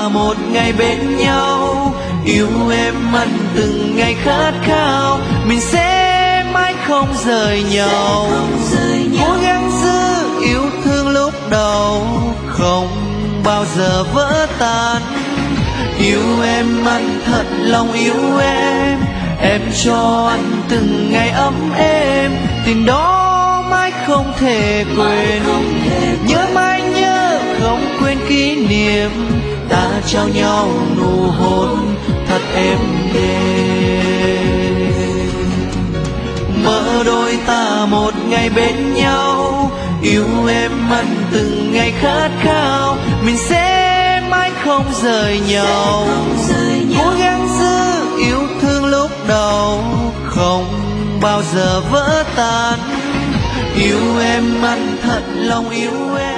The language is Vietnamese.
ta một ngày bên nhau, yêu em mất từng ngày khát khao, mình sẽ mãi không rời nhau. Cố gắng giữ yêu thương lúc đầu, không bao giờ vỡ tan. Yêu em anh thật lòng yêu em cho anh từng ngày ấm êm, tình đó mãi không thể quên. Nhớ mãi nhớ không quên kỷ niệm, ta trao nhau nụ hôn thật êm đềm. Mơ đôi ta một ngày bên nhau, yêu em anh từng ngày khát khao, mình sẽ mãi không rời nhau. Cố gắng giữ yêu thương lúc đầu, không bao giờ vỡ tan. Yêu em anh thật lòng yêu em.